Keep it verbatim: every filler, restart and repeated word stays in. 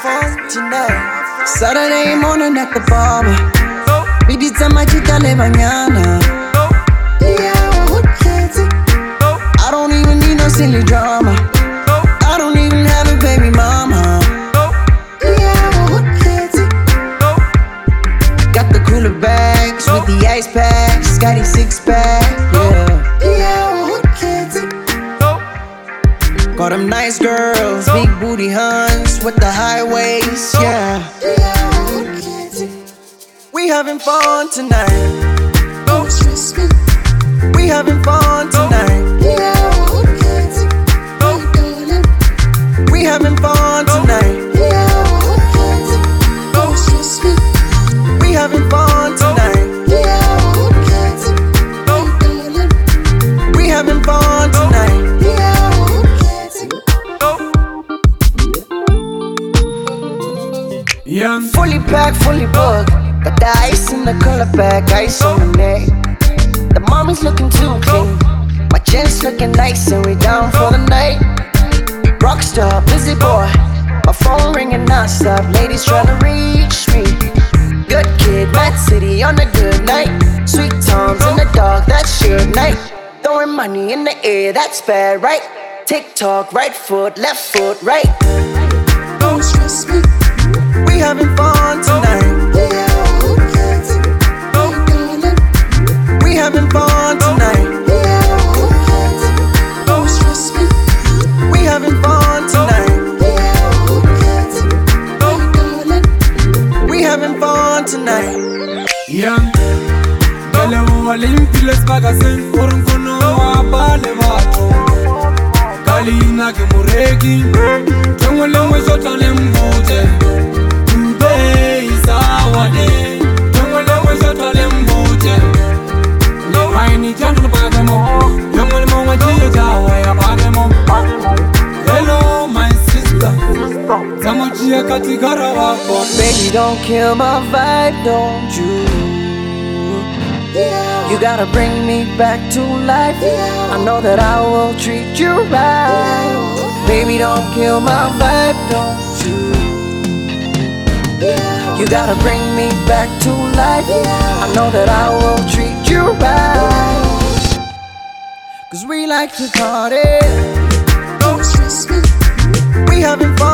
fun tonight. Saturday morning at the barber. Bidita majita le mañana. Yeah, what can't it? I don't even need no silly drama. I don't even have a baby mama. Yeah, what can't it? Got the cooler bags with the ice packs. Scotty six pack. Yeah. Yeah, what can't it? Got them nice girls, big booty huns with the high waist. Yeah. We having fun tonight. Don't stress me. We having fun tonight. We having fun tonight. Don't stress me. We having fun tonight. We having fun tonight. Yeah. Fully packed, fully booked. Got the ice in the color bag, ice on my neck. The mommy's looking too clean. My chin's looking nice and we down for the night. Rockstar, busy boy. My phone ringing non-stop. Ladies trying to reach me. Good kid, Mad City on a good night. Sweet Toms in the dark, that's your night. Throwing money in the air, that's bad, right? TikTok, right foot, left foot, right. Don't stress me. We having fun tonight. We having fun tonight. Don't stress me. We having fun tonight. We having fun tonight. Yeah. Bele walimpiles bagasen urunkono abale bato. Kalina ke mureki. Tongole mweso tale mbote. Today is our day. Tongole mweso tale mbote. Ni jantu bagamo. Yomole mwa jiye jawa ya bagamo. Hello my sister. Zamojia katikara wako. Baby, don't kill my vibe, don't you? Yeah. You gotta bring me back to life. Yeah. I know that I will treat you right. Baby, don't kill my vibe, don't you? Yeah. You gotta bring me back to life. Yeah. I know that I will treat you right. Cause we like to party. Don't stress me. We having fun.